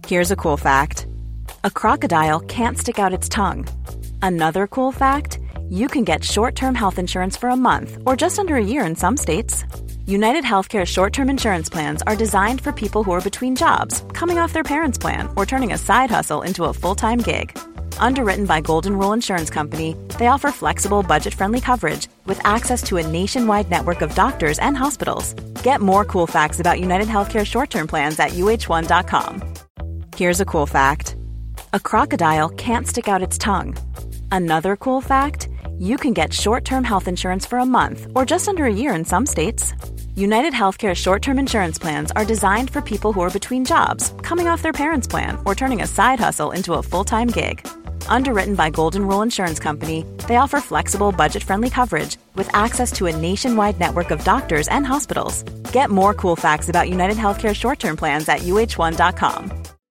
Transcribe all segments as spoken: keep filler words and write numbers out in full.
Here's a cool fact. A crocodile can't stick out its tongue. Another cool fact, you can get short-term health insurance for a month or just under a year in some states. United Healthcare short-term insurance plans are designed for people who are between jobs, coming off their parents' plan, or turning a side hustle into a full-time gig. Underwritten by Golden Rule Insurance Company, they offer flexible, budget-friendly coverage with access to a nationwide network of doctors and hospitals. Get more cool facts about United Healthcare short-term plans at U H one dot com. Here's a cool fact. A crocodile can't stick out its tongue. Another cool fact, you can get short-term health insurance for a month or just under a year in some states. United Healthcare short-term insurance plans are designed for people who are between jobs, coming off their parents' plan, or turning a side hustle into a full-time gig. Underwritten by Golden Rule Insurance Company, they offer flexible, budget-friendly coverage with access to a nationwide network of doctors and hospitals. Get more cool facts about United Healthcare short-term plans at U H one dot com.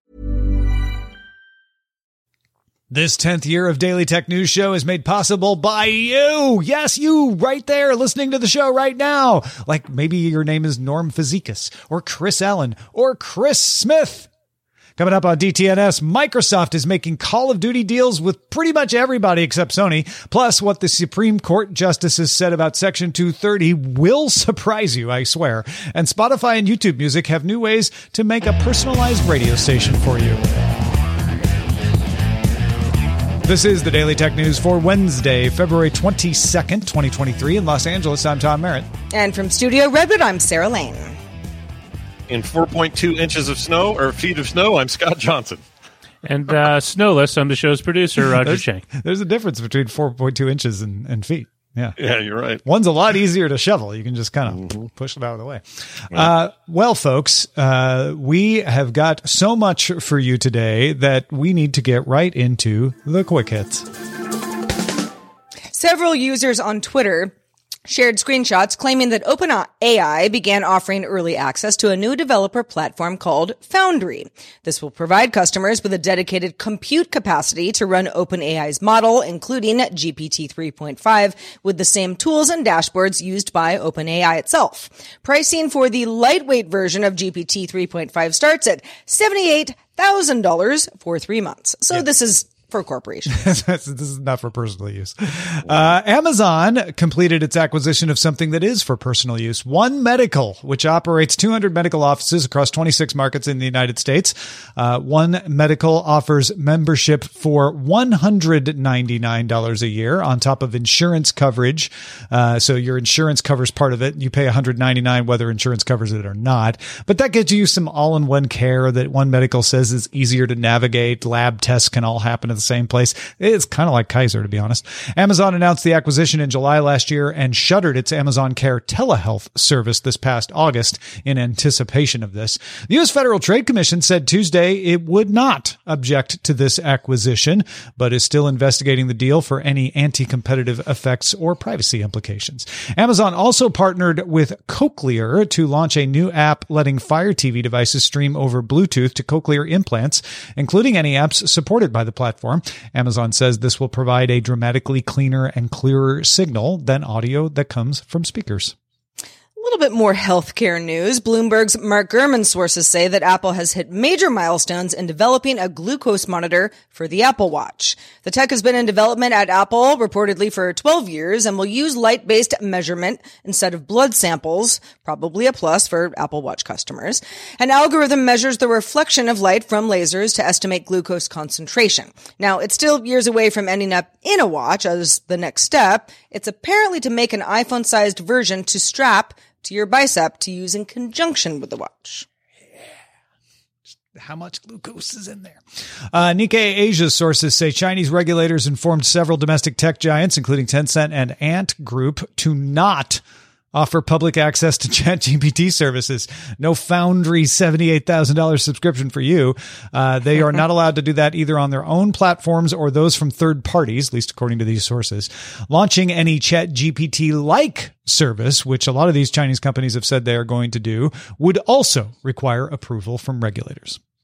This tenth year of Daily Tech News Show is made possible by you. Yes, you right there listening to the show right now. Like maybe your name is Norm Physicus or Chris Allen or Chris Smith. Coming up on D T N S, Microsoft is making Call of Duty deals with pretty much everybody except Sony. Plus, what the Supreme Court justices said about Section two thirty will surprise you, I swear. And Spotify and YouTube Music have new ways to make a personalized radio station for you. This is the Daily Tech News for Wednesday, February twenty-second, twenty twenty-three. In Los Angeles, I'm Tom Merritt. And from Studio Redwood, I'm Sarah Lane. In four point two inches of snow, or feet of snow, I'm Scott Johnson. And uh, snowless, I'm the show's producer, Roger there's, Chang. There's a difference between four point two inches and, and feet. Yeah. Yeah, you're right. One's a lot easier to shovel. You can just kind of mm-hmm. push it out of the way. Yeah. Uh, well, folks, uh, we have got so much for you today that we need to get right into the quick hits. Several users on Twitter shared screenshots claiming that OpenAI began offering early access to a new developer platform called Foundry. This will provide customers with a dedicated compute capacity to run OpenAI's model, including G P T three point five, with the same tools and dashboards used by OpenAI itself. Pricing for the lightweight version of G P T three point five starts at seventy-eight thousand dollars for three months. So yep. This is for corporations. This is not for personal use. Uh, Amazon completed its acquisition of something that is for personal use. One Medical, which operates two hundred medical offices across twenty-six markets in the United States. Uh, One Medical offers membership for one hundred ninety-nine dollars a year on top of insurance coverage. Uh, so your insurance covers part of it. You pay one hundred ninety-nine dollars whether insurance covers it or not. But that gets you some all-in-one care that One Medical says is easier to navigate. Lab tests can all happen at the same place. It's kind of like Kaiser, to be honest. Amazon announced the acquisition in July last year and shuttered its Amazon Care telehealth service this past August in anticipation of this. The U S Federal Trade Commission said Tuesday it would not object to this acquisition, but is still investigating the deal for any anti-competitive effects or privacy implications. Amazon also partnered with Cochlear to launch a new app letting Fire T V devices stream over Bluetooth to Cochlear implants, including any apps supported by the platform. Amazon says this will provide a dramatically cleaner and clearer signal than audio that comes from speakers. A little bit more healthcare news. Bloomberg's Mark Gurman sources say that Apple has hit major milestones in developing a glucose monitor for the Apple Watch. The tech has been in development at Apple reportedly for twelve years and will use light-based measurement instead of blood samples, probably a plus for Apple Watch customers. An algorithm measures the reflection of light from lasers to estimate glucose concentration. Now, it's still years away from ending up in a watch as the next step. It's apparently to make an iPhone-sized version to strap to your bicep to use in conjunction with the watch. Yeah. How much glucose is in there? Uh, Nikkei Asia sources say Chinese regulators informed several domestic tech giants, including Tencent and Ant Group, to not offer public access to ChatGPT services. No Foundry seventy-eight thousand dollars subscription for you. Uh, they are not allowed to do that either on their own platforms or those from third parties, at least according to these sources. Launching any ChatGPT-like service, which a lot of these Chinese companies have said they are going to do, would also require approval from regulators.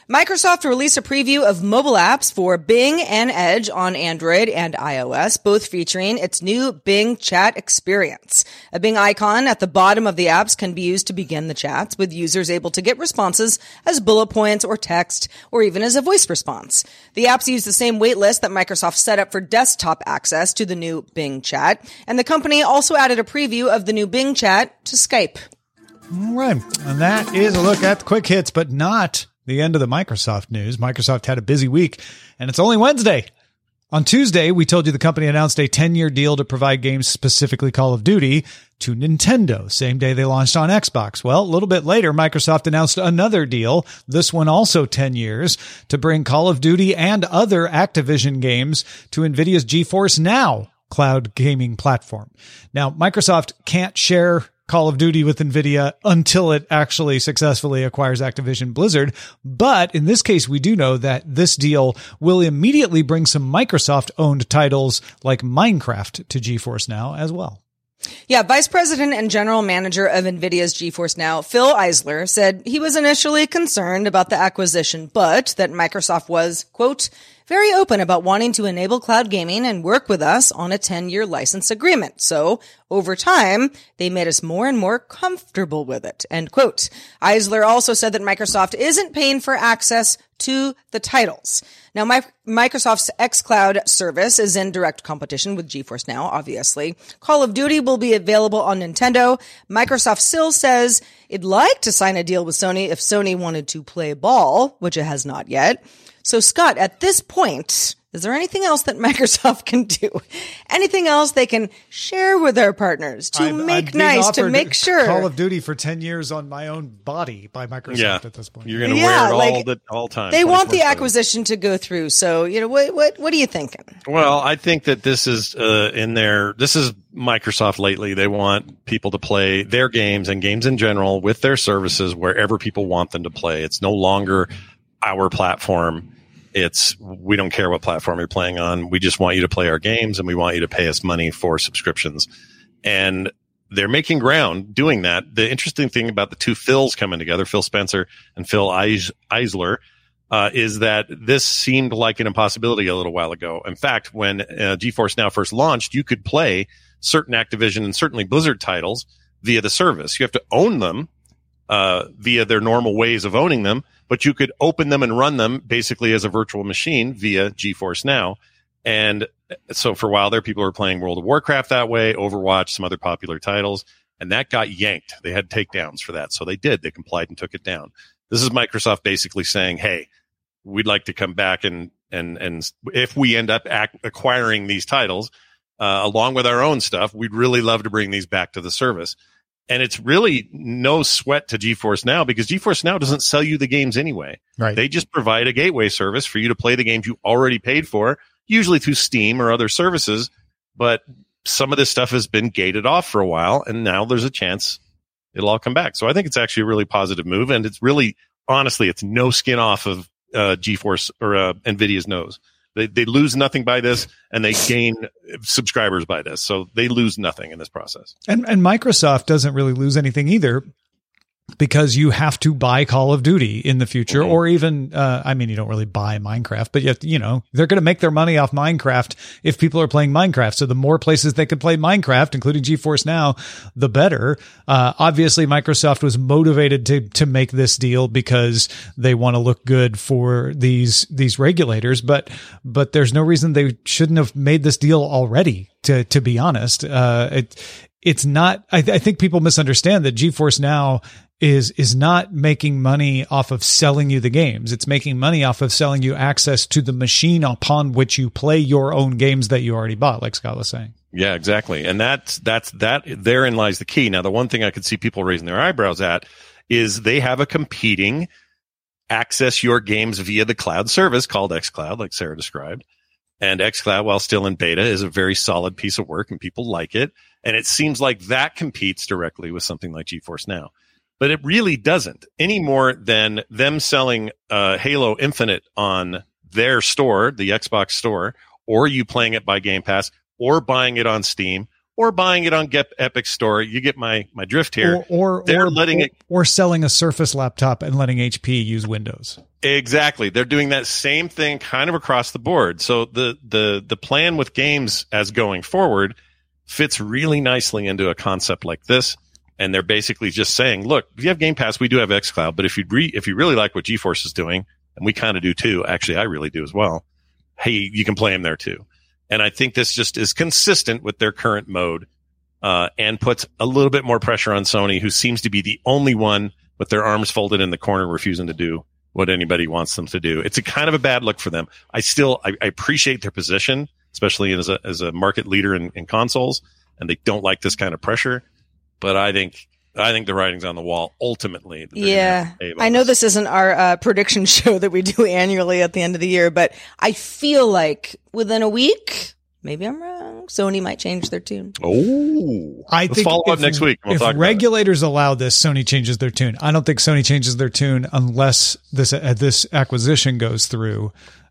Microsoft released a preview of mobile apps for Bing and Edge on Android and iOS, both featuring its new Bing chat experience. A Bing icon at the bottom of the apps can be used to begin the chats, with users able to get responses as bullet points or text, or even as a voice response. The apps use the same waitlist that Microsoft set up for desktop access to the new Bing chat, and the company also added a preview of the new Bing chat to Skype. All right, and that is a look at the quick hits, but not the end of the Microsoft news. Microsoft had a busy week, and it's only Wednesday. On Tuesday, we told you the company announced a ten-year deal to provide games, specifically Call of Duty, to Nintendo, same day they launched on Xbox. Well, a little bit later, Microsoft announced another deal, this one also ten years, to bring Call of Duty and other Activision games to NVIDIA's GeForce Now cloud gaming platform. Now, Microsoft can't share Call of Duty with NVIDIA until it actually successfully acquires Activision Blizzard. But in this case, we do know that this deal will immediately bring some Microsoft-owned titles like Minecraft to GeForce Now as well. Yeah, Vice President and General Manager of NVIDIA's GeForce Now, Phil Eisler, said he was initially concerned about the acquisition, but that Microsoft was, quote, very open about wanting to enable cloud gaming and work with us on a ten-year license agreement. So, over time, they made us more and more comfortable with it, end quote. Eisler also said that Microsoft isn't paying for access to the titles. Now, my, Microsoft's xCloud service is in direct competition with GeForce Now, obviously. Call of Duty will be available on Nintendo. Microsoft still says it'd like to sign a deal with Sony if Sony wanted to play ball, which it has not yet. So, Scott, at this point, is there anything else that Microsoft can do? Anything else they can share with their partners to I'm, make I'm nice, to make sure? Call of Duty for ten years on my own body by Microsoft yeah. at this point. You're going to yeah, wear it like, all the all time. They want the acquisition to go through. So, you know, what what what are you thinking? Well, I think that this is uh, in their this is Microsoft lately. They want people to play their games and games in general with their services wherever people want them to play. It's no longer our platform. It's, we don't care what platform you're playing on. We just want you to play our games and we want you to pay us money for subscriptions. And they're making ground doing that. The interesting thing about the two Phils coming together, Phil Spencer and Phil Eisler, uh, is that this seemed like an impossibility a little while ago. In fact, when uh, GeForce Now first launched, you could play certain Activision and certainly Blizzard titles via the service. You have to own them uh, via their normal ways of owning them, but you could open them and run them basically as a virtual machine via GeForce Now. And so for a while there, people were playing World of Warcraft that way, Overwatch, some other popular titles, and that got yanked. They had takedowns for that. So they did. They complied and took it down. This is Microsoft basically saying, hey, we'd like to come back and, and, and if we end up ac- acquiring these titles, uh, along with our own stuff, we'd really love to bring these back to the service. And it's really no sweat to GeForce Now because GeForce Now doesn't sell you the games anyway. Right. They just provide a gateway service for you to play the games you already paid for, usually through Steam or other services. But some of this stuff has been gated off for a while, and now there's a chance it'll all come back. So I think it's actually a really positive move, and it's really, honestly, it's no skin off of uh, GeForce or uh, NVIDIA's nose. They they lose nothing by this, and they gain subscribers by this. So they lose nothing in this process. And and Microsoft doesn't really lose anything either, because you have to buy Call of Duty in the future, mm-hmm. or even, uh, I mean, you don't really buy Minecraft, but you have to, you know, they're going to make their money off Minecraft if people are playing Minecraft. So the more places they can play Minecraft, including GeForce Now, the better. Uh, obviously Microsoft was motivated to, to make this deal because they want to look good for these, these regulators, but, but there's no reason they shouldn't have made this deal already, to, to be honest. Uh, it, it's not, I, I think people misunderstand that GeForce Now is is not making money off of selling you the games. It's making money off of selling you access to the machine upon which you play your own games that you already bought, like Scott was saying. Yeah, exactly. And that's, that's, that, therein lies the key. Now, the one thing I could see people raising their eyebrows at is they have a competing access your games via the cloud service called xCloud, like Sarah described. And xCloud, while still in beta, is a very solid piece of work and people like it. And it seems like that competes directly with something like GeForce Now. But it really doesn't, any more than them selling uh, Halo Infinite on their store, the Xbox store, or you playing it by Game Pass, or buying it on Steam, or buying it on Get Epic Store. You get my my drift here. Or or they're or, letting or, it or selling a Surface laptop and letting H P use Windows. Exactly. They're doing that same thing kind of across the board. So the the the plan with games as going forward fits really nicely into a concept like this. And they're basically just saying, look, if you have Game Pass, we do have xCloud, but if you re- if you really like what GeForce is doing, and we kind of do too, actually, I really do as well, hey, you can play them there too. And I think this just is consistent with their current mode, uh, and puts a little bit more pressure on Sony, who seems to be the only one with their arms folded in the corner, refusing to do what anybody wants them to do. It's a kind of a bad look for them. I still, I, I appreciate their position, especially as a, as a market leader in, in consoles, and they don't like this kind of pressure. But I think I think the writing's on the wall ultimately. Yeah. I know this isn't our uh, prediction show that we do annually at the end of the year, but I feel like within a week, maybe I'm wrong, Sony might change their tune. Oh. I Let's think follow up if, next week. We'll if talk regulators allow this, Sony changes their tune. I don't think Sony changes their tune unless this uh, this acquisition goes through.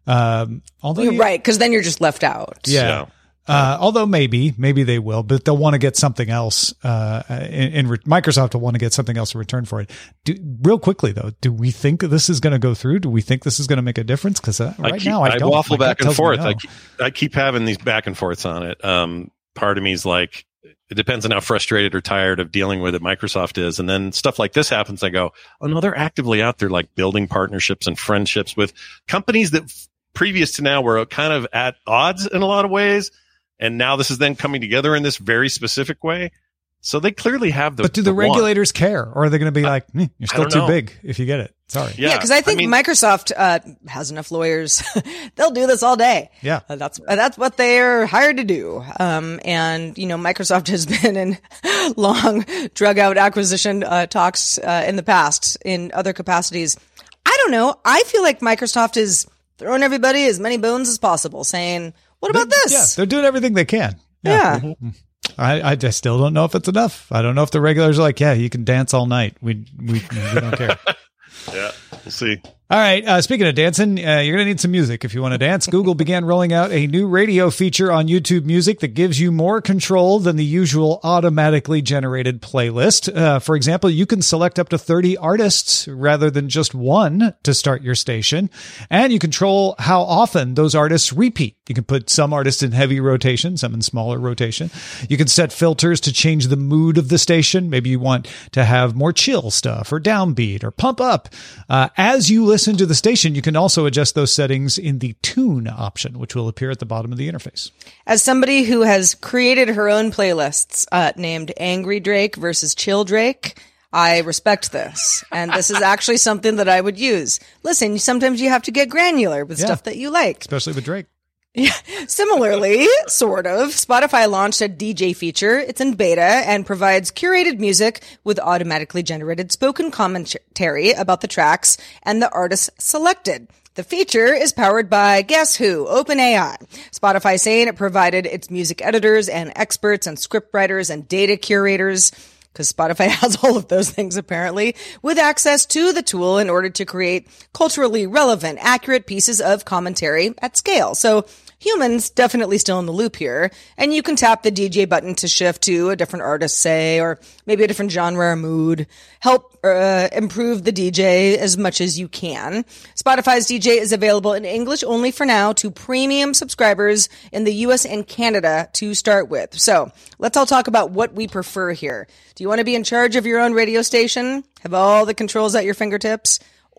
Um, although You're you, right, because then you're just left out. Yeah. Yeah. Uh, although maybe, maybe they will, but they'll want to get something else. Uh, in, in re- Microsoft will want to get something else in return for it. Do, real quickly though, do we think this is going to go through? Do we think this is going to make a difference? Because uh, right I keep, now I, I don't. waffle My gut back and tells me forth. no. I keep, I keep having these back and forths on it. Um, part of me is like, it depends on how frustrated or tired of dealing with it Microsoft is. And then stuff like this happens. I go, oh no, they're actively out there like building partnerships and friendships with companies that f- previous to now were kind of at odds in a lot of ways. And now this is then coming together in this very specific way. So they clearly have the. But do the, the regulators want. care, or are they going to be like, eh, "You're still too know. big if you get it"? Sorry. Yeah, because yeah, I think I mean, Microsoft uh, has enough lawyers; they'll do this all day. Yeah, uh, that's uh, that's what they're hired to do. Um, and you know, Microsoft has been in long drug out acquisition uh, talks uh, in the past in other capacities. I don't know. I feel like Microsoft is throwing everybody as many bones as possible, saying, "What about they're, this?" Yeah, they're doing everything they can. Yeah. yeah. Mm-hmm. I, I just still don't know if it's enough. I don't know if the regulars are like, yeah, you can dance all night. We we, we don't care. Yeah, we'll see. All right. Uh, speaking of dancing, uh, you're going to need some music if you want to dance. Google began rolling out a new radio feature on YouTube Music that gives you more control than the usual automatically generated playlist. Uh, for example, you can select up to thirty artists rather than just one to start your station. And you control how often those artists repeat. You can put some artists in heavy rotation, some in smaller rotation. You can set filters to change the mood of the station. Maybe you want to have more chill stuff or downbeat or pump up. Uh, as you listen to the station, you can also adjust those settings in the tune option, which will appear at the bottom of the interface. As somebody who has created her own playlists uh, named Angry Drake versus Chill Drake, I respect this. And this is actually something that I would use. Listen, sometimes you have to get granular with yeah. stuff that you like. Especially with Drake. Yeah. Similarly, sort of, Spotify launched a D J feature. It's in beta and provides curated music with automatically generated spoken commentary about the tracks and the artists selected. The feature is powered by, guess who? OpenAI. Spotify saying it provided its music editors and experts and scriptwriters and data curators, because Spotify has all of those things apparently, with access to the tool in order to create culturally relevant, accurate pieces of commentary at scale. So humans definitely still in the loop here. And you can tap the D J button to shift to a different artist, say, or maybe a different genre or mood. Help uh, improve the D J as much as you can. Spotify's D J is available in English only for now to premium subscribers in the U S and Canada to start with. So let's all talk about what we prefer here. Do you want to be in charge of your own radio station? Have all the controls at your fingertips?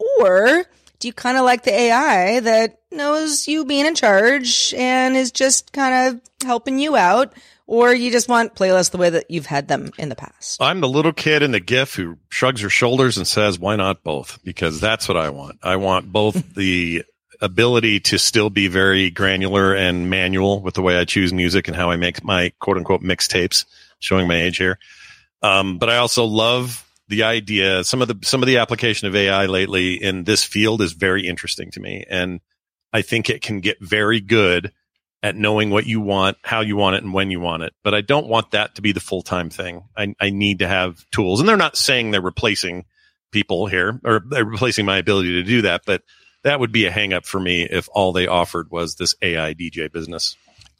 Or do you kind of like the A I that knows you being in charge and is just kind of helping you out? Or you just want playlists the way that you've had them in the past? I'm the little kid in the GIF who shrugs her shoulders and says, why not both? Because that's what I want. I want both the ability to still be very granular and manual with the way I choose music and how I make my quote unquote mixtapes, showing my age here. Um, but I also love the idea, some of the, some of the application of A I lately in this field is very interesting to me. And I think it can get very good at knowing what you want, how you want it, and when you want it. But I don't want that to be the full-time thing. I, I need to have tools. And they're not saying they're replacing people here or they're replacing my ability to do that. But that would be a hang up for me if all they offered was this A I D J business.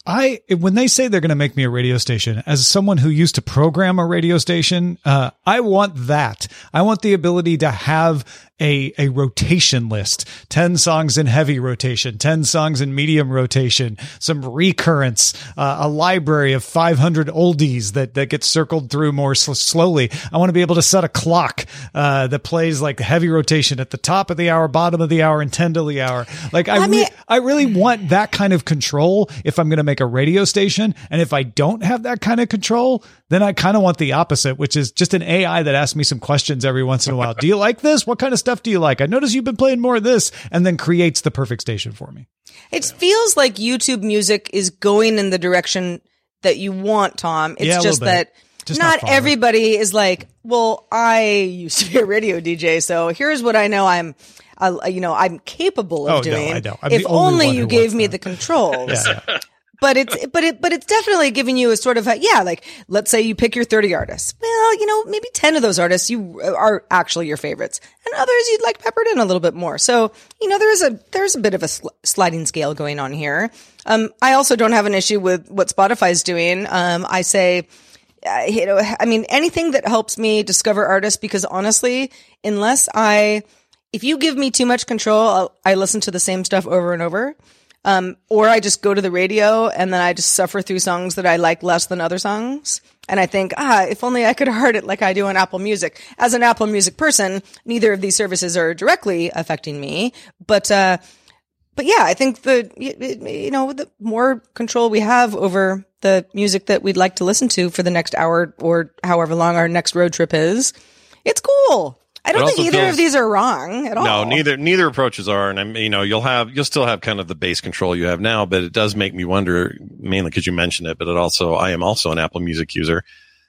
I when they say they're going to make me a radio station, as someone who used to program a radio station, uh, I want that. I want the ability to have a a rotation list, ten songs in heavy rotation, ten songs in medium rotation, some recurrence, uh, a library of five hundred oldies that, that gets circled through more sl- slowly. I want to be able to set a clock uh, that plays like heavy rotation at the top of the hour, bottom of the hour, and ten to the hour. Like I, I mean, re- I really want that kind of control if I'm going to make a radio station. And if I don't have that kind of control, then I kind of want the opposite, which is just an A I that asks me some questions every once in a while. Do you like this? What kind of stuff do you like? I notice you've been playing more of this, and then creates the perfect station for me. It feels like YouTube Music is going in the direction that you want, Tom. It's yeah, just that just not, not everybody is like, well, I used to be a radio D J, so here's what I know I'm, uh, you know, I'm capable of oh, doing. No, I know. I'm if the only, only one you who gave wants me that. the controls. yeah, yeah. But it's, but it, but it's definitely giving you a sort of a, yeah, like, let's say you pick your thirty artists. Well, you know, maybe ten of those artists you are actually your favorites, and others you'd like peppered in a little bit more. So, you know, there is a, there's a bit of a sl- sliding scale going on here. Um, I also don't have an issue with what Spotify's doing. Um, I say, uh, you know, I mean, anything that helps me discover artists, because honestly, unless I, if you give me too much control, I'll, I listen to the same stuff over and over. Um, or I just go to the radio and then I just suffer through songs that I like less than other songs. And I think, ah, if only I could heard it like I do on Apple Music. As an Apple Music person, neither of these services are directly affecting me. But, uh, but yeah, I think the, you know, the more control we have over the music that we'd like to listen to for the next hour or however long our next road trip is, it's cool. I don't think either feels, of these are wrong at all. No, neither neither approaches are, and I'm, you know, you'll have you'll still have kind of the base control you have now, but it does make me wonder, mainly because you mentioned it, but it also I am also an Apple Music user.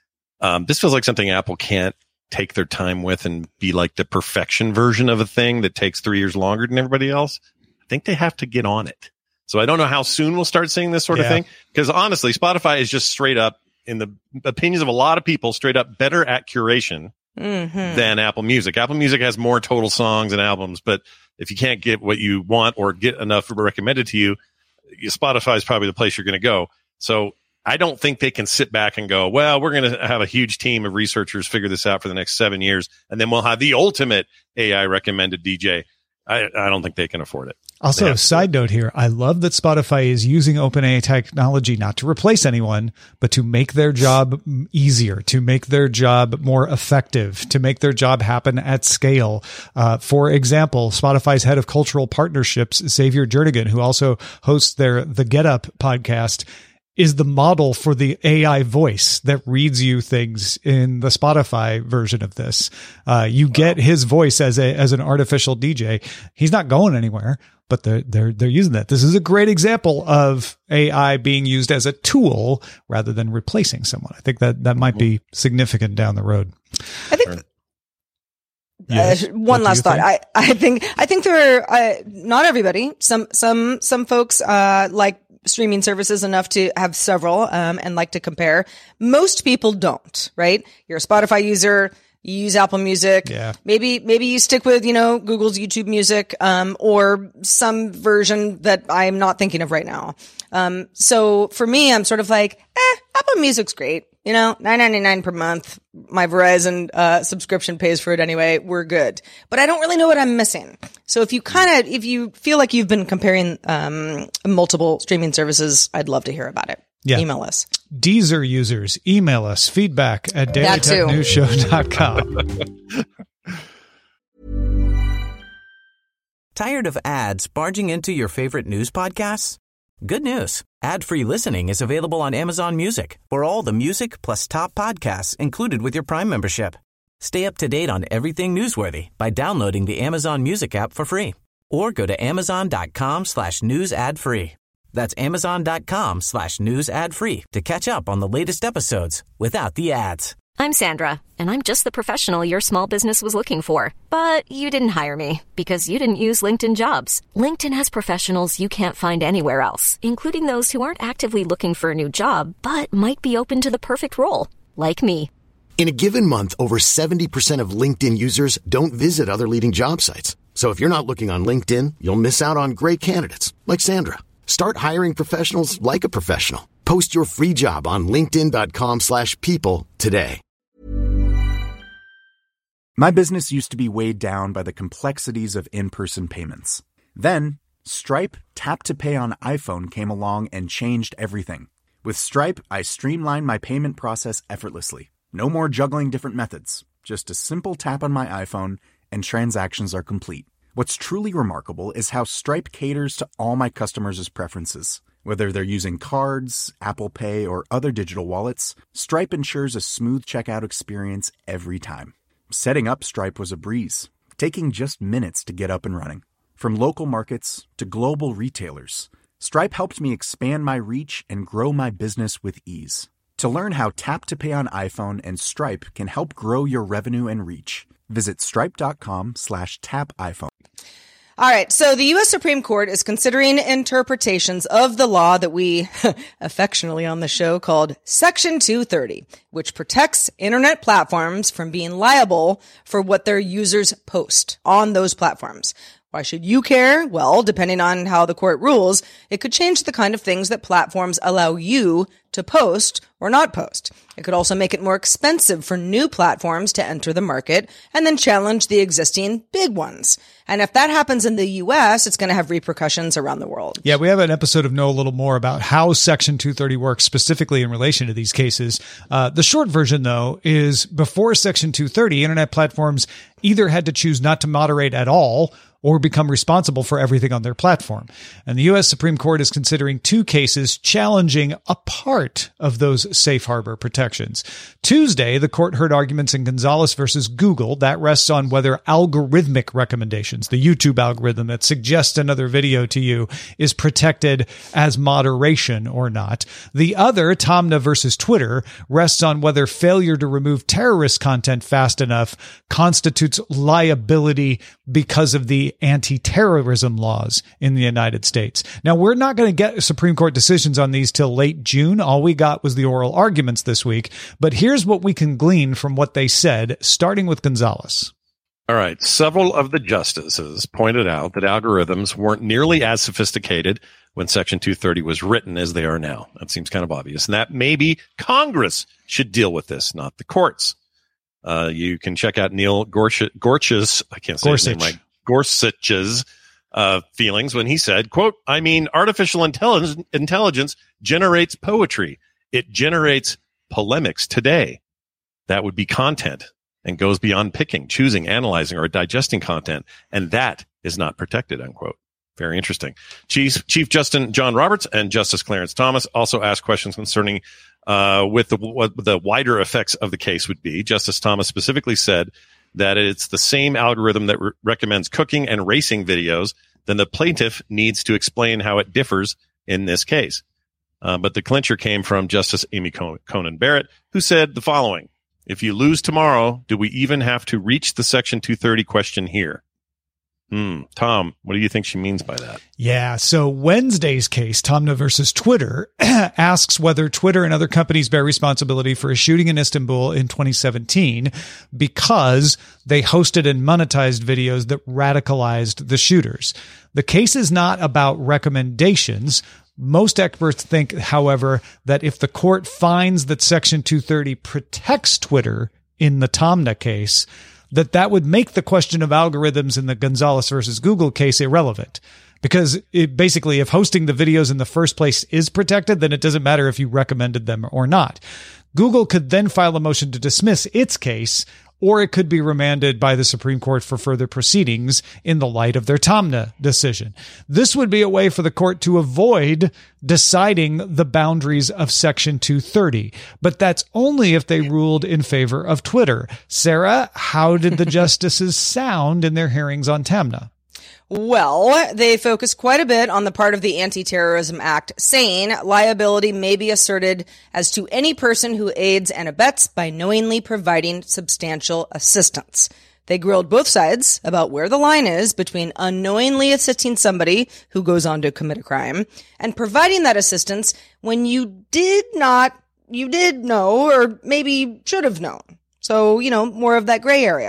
Um, this feels like something Apple can't take their time with and be like the perfection version of a thing that takes three years longer than everybody else. I think they have to get on it. So I don't know how soon we'll start seeing this sort yeah. of thing, because honestly, Spotify is just straight up, in the opinions of a lot of people, straight up better at curation. Mm-hmm. Than Apple Music. Apple Music has more total songs and albums, but if you can't get what you want or get enough recommended to you, Spotify is probably the place you're going to go. So I don't think they can sit back and go, well, we're going to have a huge team of researchers figure this out for the next seven years, and then we'll have the ultimate A I recommended D J. I, I don't think they can afford it. Also, side note here, I love that Spotify is using OpenAI technology not to replace anyone, but to make their job easier, to make their job more effective, to make their job happen at scale. Uh, for example, Spotify's head of cultural partnerships, Xavier Jernigan, who also hosts their The Get Up podcast, is the model for the A I voice that reads you things in the Spotify version of this. Uh, you get his voice as a, as an artificial D J. He's not going anywhere, but they're, they're, they're using that. This is a great example of A I being used as a tool rather than replacing someone. I think that that might be significant down the road. I think, Yes. Uh, one last thought. Think? I, I think, I think there are, uh, not everybody, some, some, some folks, uh, like streaming services enough to have several, um, and like to compare. Most people don't, right? You're a Spotify user. You use Apple Music. Yeah. Maybe, maybe you stick with, you know, Google's YouTube Music, um, or some version that I'm not thinking of right now. Um, so for me, I'm sort of like, eh, Apple Music's great. You know, nine ninety-nine per month. My Verizon, uh, subscription pays for it anyway. We're good. But I don't really know what I'm missing. So if you kind of, if you feel like you've been comparing, um, multiple streaming services, I'd love to hear about it. Yeah. Email us. Deezer users, email us feedback at daily tech news show dot com. Tired of ads barging into your favorite news podcasts? Good news. Ad-free listening is available on Amazon Music for all the music plus top podcasts included with your Prime membership. Stay up to date on everything newsworthy by downloading the Amazon Music app for free or go to amazon.com slash news ad free. That's amazon.com slash news ad free to catch up on the latest episodes without the ads. I'm Sandra, and I'm just the professional your small business was looking for. But you didn't hire me because you didn't use LinkedIn Jobs. LinkedIn has professionals you can't find anywhere else, including those who aren't actively looking for a new job, but might be open to the perfect role, like me. In a given month, over seventy percent of LinkedIn users don't visit other leading job sites. So if you're not looking on LinkedIn, you'll miss out on great candidates like Sandra. Start hiring professionals like a professional. Post your free job on linkedin.com slash people today. My business used to be weighed down by the complexities of in-person payments. Then, Stripe Tap to Pay on iPhone came along and changed everything. With Stripe, I streamlined my payment process effortlessly. No more juggling different methods. Just a simple tap on my iPhone and transactions are complete. What's truly remarkable is how Stripe caters to all my customers' preferences. Whether they're using cards, Apple Pay, or other digital wallets, Stripe ensures a smooth checkout experience every time. Setting up Stripe was a breeze, taking just minutes to get up and running. From local markets to global retailers, Stripe helped me expand my reach and grow my business with ease. To learn how Tap to Pay on iPhone and Stripe can help grow your revenue and reach, visit stripe.com slash tap iPhone. All right, so the U S Supreme Court is considering interpretations of the law that we affectionately on the show called Section two thirty, which protects internet platforms from being liable for what their users post on those platforms. Why should you care? Well, depending on how the court rules, it could change the kind of things that platforms allow you to post or not post. It could also make it more expensive for new platforms to enter the market and then challenge the existing big ones. And if that happens in the U S, it's going to have repercussions around the world. Yeah, we have an episode of Know a Little More about how Section two thirty works specifically in relation to these cases. Uh, the short version, though, is before Section two thirty, internet platforms either had to choose not to moderate at all or become responsible for everything on their platform. And the U S Supreme Court is considering two cases challenging a part of those safe harbor protections. Tuesday, the court heard arguments in Gonzalez versus Google that rests on whether algorithmic recommendations, the YouTube algorithm that suggests another video to you, is protected as moderation or not. The other, Taamneh versus Twitter, rests on whether failure to remove terrorist content fast enough constitutes liability because of the anti-terrorism laws in the United States. Now, we're not going to get Supreme Court decisions on these till late June. All we got was the oral arguments this week. But here's what we can glean from what they said, starting with Gonzalez. All right. Several of the justices pointed out that algorithms weren't nearly as sophisticated when Section two thirty was written as they are now. That seems kind of obvious. And that maybe Congress should deal with this, not the courts. Uh, you can check out Neil Gorsuch, Gorsuch's, I can't say Gorsuch. his name right, Gorsuch's uh, feelings when he said, quote, I mean, artificial intelligence, intelligence generates poetry. It generates polemics today. That would be content and goes beyond picking, choosing, analyzing, or digesting content. And that is not protected, unquote. Very interesting. Chief, Chief Justice John Roberts and Justice Clarence Thomas also asked questions concerning uh, with the, what the wider effects of the case would be. Justice Thomas specifically said that it's the same algorithm that re- recommends cooking and racing videos, then the plaintiff needs to explain how it differs in this case. Uh, but the clincher came from Justice Amy Coney Barrett, who said the following: if you lose tomorrow, do we even have to reach the Section two thirty question here? Hmm. Tom, what do you think she means by that? Yeah. So Wednesday's case, Taamneh versus Twitter, asks whether Twitter and other companies bear responsibility for a shooting in Istanbul in twenty seventeen because they hosted and monetized videos that radicalized the shooters. The case is not about recommendations. Most experts think, however, that if the court finds that Section two thirty protects Twitter in the Taamneh case, that that would make the question of algorithms in the Gonzalez versus Google case irrelevant. Because it basically, if hosting the videos in the first place is protected, then it doesn't matter if you recommended them or not. Google could then file a motion to dismiss its case, or it could be remanded by the Supreme Court for further proceedings in the light of their Taamneh decision. This would be a way for the court to avoid deciding the boundaries of Section two thirty, but that's only if they ruled in favor of Twitter. Sarah, how did the justices sound in their hearings on Taamneh? Well, they focus quite a bit on the part of the Anti-Terrorism Act, saying liability may be asserted as to any person who aids and abets by knowingly providing substantial assistance. They grilled both sides about where the line is between unknowingly assisting somebody who goes on to commit a crime and providing that assistance when you did not, you did know, or maybe should have known. So, you know, more of that gray area.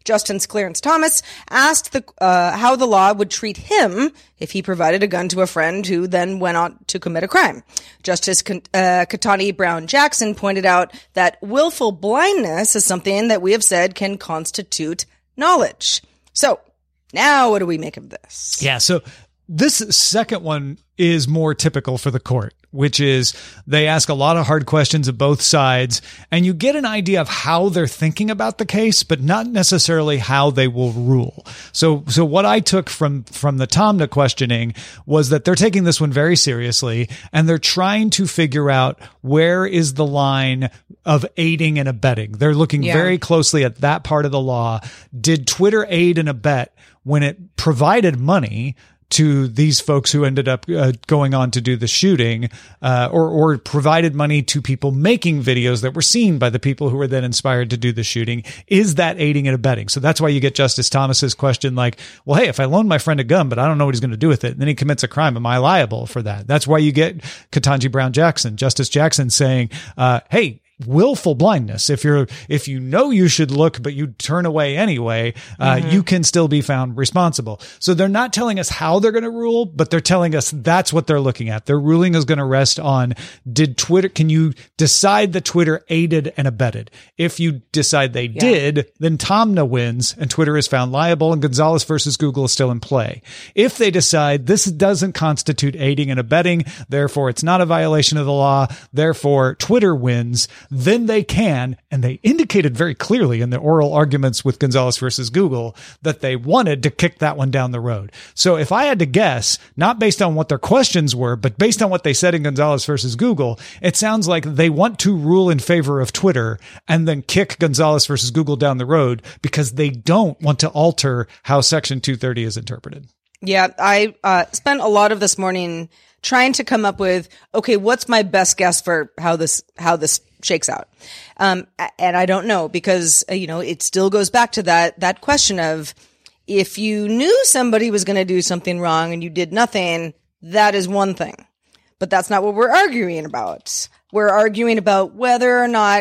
Justice Clarence Thomas asked the, uh, how the law would treat him if he provided a gun to a friend who then went on to commit a crime. Justice uh, Ketanji Brown Jackson pointed out that willful blindness is something that we have said can constitute knowledge. So now what do we make of this? Yeah, so this second one is more typical for the court, which is they ask a lot of hard questions of both sides, and you get an idea of how they're thinking about the case, but not necessarily how they will rule. So, so what I took from, from the Tomna questioning was that they're taking this one very seriously, and they're trying to figure out where is the line of aiding and abetting. They're looking Yeah. very closely at that part of the law. Did Twitter aid and abet when it provided money to these folks who ended up uh, going on to do the shooting, uh, or, or provided money to people making videos that were seen by the people who were then inspired to do the shooting? Is that aiding and abetting? So that's why you get Justice Thomas's question like, well, hey, if I loan my friend a gun, but I don't know what he's going to do with it, and then he commits a crime, am I liable for that? That's why you get Ketanji Brown Jackson, Justice Jackson saying, uh, hey, willful blindness. If you're, if you know you should look, but you turn away anyway, uh, mm-hmm. you can still be found responsible. So they're not telling us how they're going to rule, but they're telling us that's what they're looking at. Their ruling is going to rest on, did Twitter, can you decide that Twitter aided and abetted? If you decide they yeah. did, then Tomna wins and Twitter is found liable and Gonzalez versus Google is still in play. If they decide this doesn't constitute aiding and abetting, therefore it's not a violation of the law, therefore Twitter wins, then they can, and they indicated very clearly in the oral arguments with Gonzalez versus Google that they wanted to kick that one down the road. So if I had to guess, not based on what their questions were, but based on what they said in Gonzalez versus Google, it sounds like they want to rule in favor of Twitter and then kick Gonzalez versus Google down the road because they don't want to alter how Section two thirty is interpreted. Yeah, I uh, spent a lot of this morning trying to come up with, okay, what's my best guess for how this, how this shakes out. Um, and I don't know because, uh, you know, it still goes back to that, that question of if you knew somebody was going to do something wrong and you did nothing, that is one thing, but that's not what we're arguing about. We're arguing about whether or not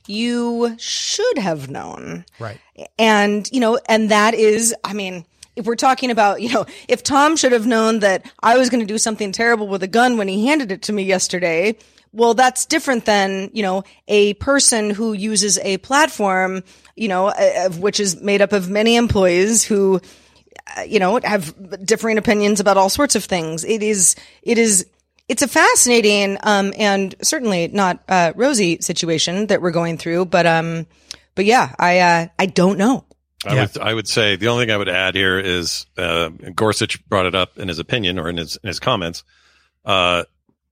you should have known. Right. And, you know, and that is, I mean, if we're talking about, you know, if Tom should have known that I was going to do something terrible with a gun when he handed it to me yesterday, well, that's different than, you know, a person who uses a platform, you know, uh, which is made up of many employees who, uh, you know, have differing opinions about all sorts of things. It is, it is, it's a fascinating, um, and certainly not, uh, rosy situation that we're going through. But, um, but yeah, I, uh, I don't know. I yeah. would, I would say the only thing I would add here is, uh, Gorsuch brought it up in his opinion or in his, in his comments. Uh,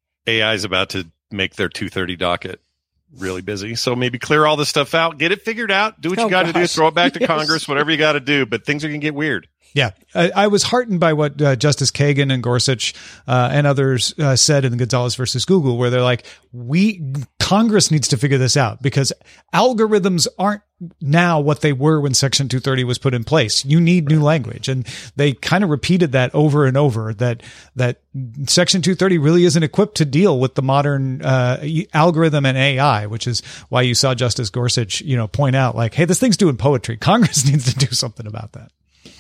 A I is about to make their two thirty docket really busy. So maybe clear all this stuff out, get it figured out, do what you oh, got to do, throw it back to yes. Congress, whatever you got to do. But things are going to get weird. Yeah, I, I was heartened by what uh, Justice Kagan and Gorsuch uh, and others uh, said in the Gonzalez versus Google, where they're like, "We Congress needs to figure this out because algorithms aren't now what they were when Section two thirty was put in place. You need new language," and they kind of repeated that over and over. That that Section two thirty really isn't equipped to deal with the modern uh, algorithm and A I, which is why you saw Justice Gorsuch, you know, point out like, "Hey, this thing's doing poetry. Congress needs to do something about that."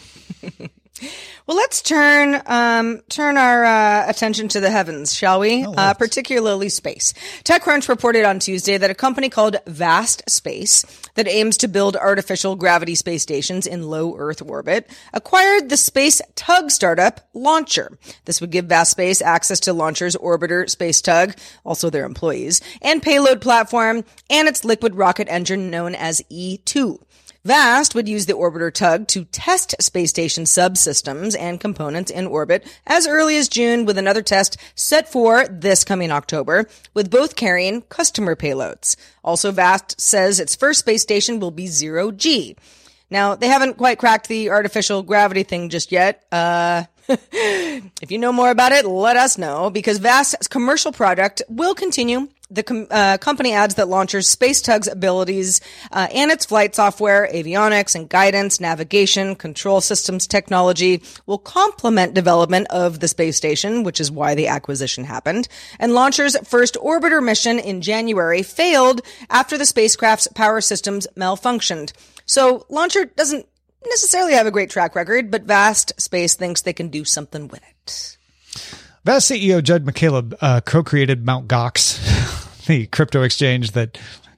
Well, let's turn um, turn our uh, attention to the heavens, shall we? Oh, uh, particularly space. TechCrunch reported on Tuesday that a company called Vast Space, that aims to build artificial gravity space stations in low Earth orbit, acquired the Space Tug startup Launcher. This would give Vast Space access to Launcher's orbiter Space Tug, also their employees, and payload platform, and its liquid rocket engine known as E two. Vast would use the orbiter Tug to test space station subsystems and components in orbit as early as June, with another test set for this coming October, with both carrying customer payloads. Also, Vast says its first space station will be zero G. Now, they haven't quite cracked the artificial gravity thing just yet. Uh, if you know more about it, let us know, because Vast's commercial product will continue. The com- uh, company adds that Launcher's Space Tug's abilities uh, and its flight software, avionics, and guidance, navigation, control systems technology will complement development of the space station, which is why the acquisition happened. And Launcher's first orbiter mission in January failed after the spacecraft's power systems malfunctioned. So Launcher doesn't necessarily have a great track record, but Vast Space thinks they can do something with it. Vast C E O Judd McCaleb uh, co-created Mount Gox, the crypto exchange that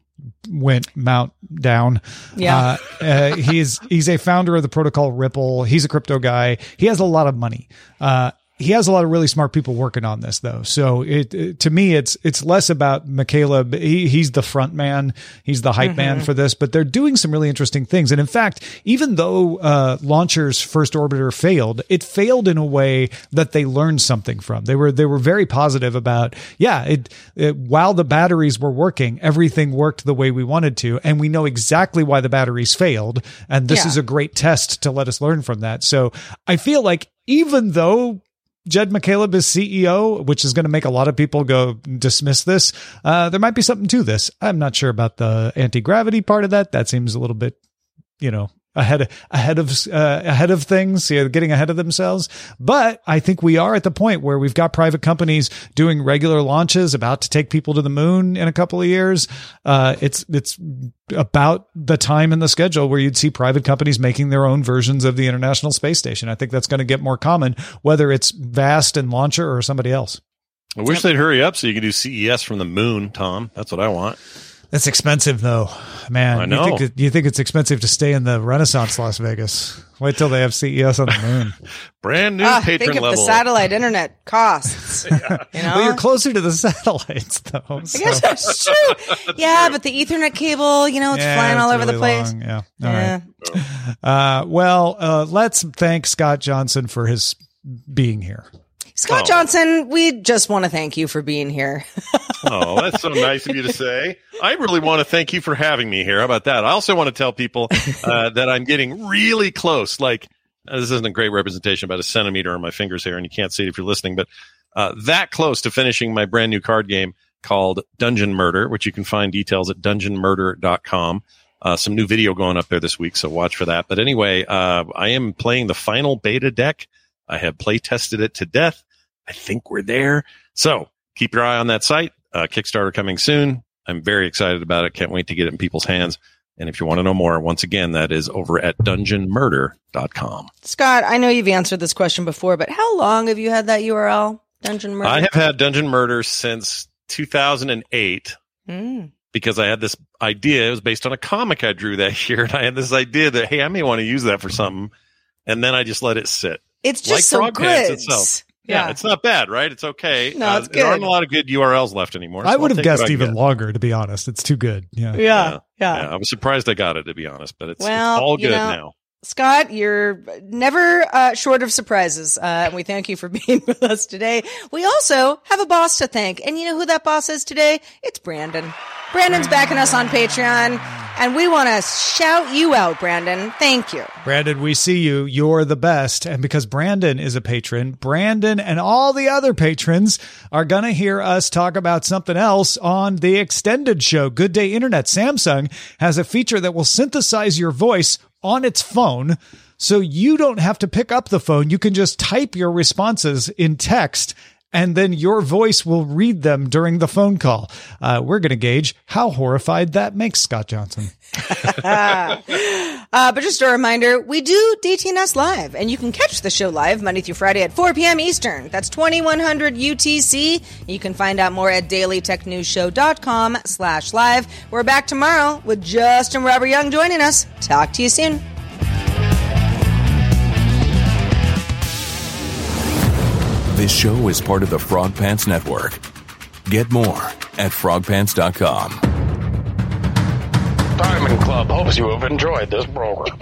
went Mount down. Yeah. Uh, uh, he's he's a founder of the protocol Ripple. He's a crypto guy. He has a lot of money. Uh, he has a lot of really smart people working on this, though. So it, it to me, it's it's less about McCaleb. He, he's the front man. He's the hype mm-hmm. man for this. But they're doing some really interesting things. And in fact, even though uh, Launcher's first orbiter failed, it failed in a way that they learned something from. They were they were very positive about, yeah, it, it while the batteries were working, everything worked the way we wanted to. And we know exactly why the batteries failed. And this Yeah. is a great test to let us learn from that. So I feel like even though Judd McCaleb is C E O, which is going to make a lot of people go dismiss this, Uh, there might be something to this. I'm not sure about the anti-gravity part of that. That seems a little bit, you know, ahead, ahead of, uh, ahead of things, you know, getting ahead of themselves. But I think we are at the point where we've got private companies doing regular launches, about to take people to the moon in a couple of years. Uh, it's, it's about the time in the schedule where you'd see private companies making their own versions of the International Space Station. I think that's going to get more common, whether it's Vast and Launcher or somebody else. I wish they'd hurry up so you could do C E S from the moon, Tom. That's what I want. That's expensive, though, man. I know. You think, it, you think it's expensive to stay in the Renaissance Las Vegas? Wait till they have C E S on the moon. Brand new Ah, patron think of level. the satellite internet costs. Yeah. You know? Well, you're closer to the satellites, though. I guess that's true. yeah, but the Ethernet cable, you know, it's Yeah, flying all it's over the really place. long. Yeah. All Yeah. right. Uh, well, uh, let's thank Scott Johnson for his being here. Scott Oh. Johnson, we just want to thank you for being here. Oh, that's so nice of you to say. I really want to thank you for having me here. How about that? I also want to tell people uh, that I'm getting really close. Like, uh, this isn't a great representation, about a centimeter on my fingers here, and you can't see it if you're listening, but uh, that close to finishing my brand new card game called Dungeon Murder, which you can find details at dungeon murder dot com. Uh, some new video going up there this week, so watch for that. But anyway, uh, I am playing the final beta deck. I have play tested it to death. I think we're there. So keep your eye on that site. Uh, Kickstarter coming soon. I'm very excited about it. Can't wait to get it in people's hands. And if you want to know more, once again, that is over at dungeon murder dot com. Scott, I know you've answered this question before, but how long have you had that U R L, Dungeon Murder? I have had Dungeon Murder since two thousand eight Mm. because I had this idea. It was based on a comic I drew that year. And I had this idea that, hey, I may want to use that for something. And then I just let it sit. It's just like so Frog Pants good. itself. Yeah, Yeah. it's not bad, right? It's okay. No, Uh, it's There aren't good. a lot of good U R Ls left anymore. so I I'll would have take what guessed I can even get. longer, to be honest. It's too good. Yeah. Yeah, yeah. Yeah, I was surprised I got it, to be honest, but it's, Well, it's all you good know, now. Scott, you're never uh, short of surprises, uh, and we thank you for being with us today. We also have a boss to thank, and you know who that boss is today? It's Brandon. Brandon's backing us on Patreon, and we want to shout you out, Brandon. Thank you. Brandon, we see you. You're the best. And because Brandon is a patron, Brandon and all the other patrons are going to hear us talk about something else on the extended show. Good Day Internet. Samsung has a feature that will synthesize your voice on its phone, so you don't have to pick up the phone. You can just type your responses in text, and then your voice will read them during the phone call. Uh, we're going to gauge how horrified that makes Scott Johnson. uh, but just a reminder, we do D T N S live, and you can catch the show live Monday through Friday at four p.m. Eastern. That's twenty-one hundred U T C. You can find out more at dailytechnewsshow.com slash live. We're back tomorrow with Justin Robert Young joining us. Talk to you soon. This show is part of the Frog Pants Network. Get more at frog pants dot com. Diamond Club hopes you have enjoyed this program.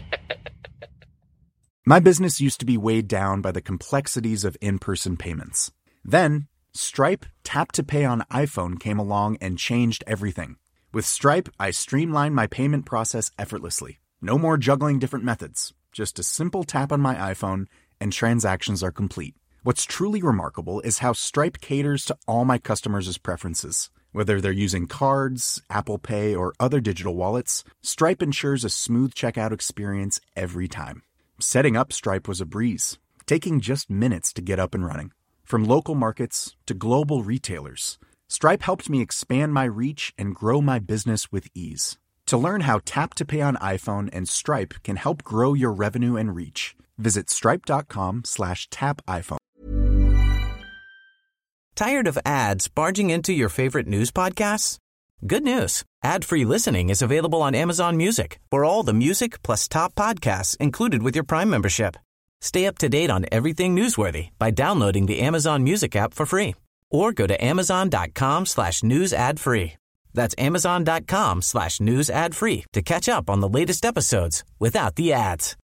My business used to be weighed down by the complexities of in-person payments. Then, Stripe Tap to Pay on iPhone came along and changed everything. With Stripe, I streamlined my payment process effortlessly. No more juggling different methods. Just a simple tap on my iPhone and transactions are complete. What's truly remarkable is how Stripe caters to all my customers' preferences. Whether they're using cards, Apple Pay, or other digital wallets, Stripe ensures a smooth checkout experience every time. Setting up Stripe was a breeze, taking just minutes to get up and running. From local markets to global retailers, Stripe helped me expand my reach and grow my business with ease. To learn how Tap to Pay on iPhone and Stripe can help grow your revenue and reach, visit stripe.com slash tap iPhone. Tired of ads barging into your favorite news podcasts? Good news. Ad-free listening is available on Amazon Music for all the music plus top podcasts included with your Prime membership. Stay up to date on everything newsworthy by downloading the Amazon Music app for free or go to amazon.com slash news ad free. That's amazon.com slash news ad free to catch up on the latest episodes without the ads.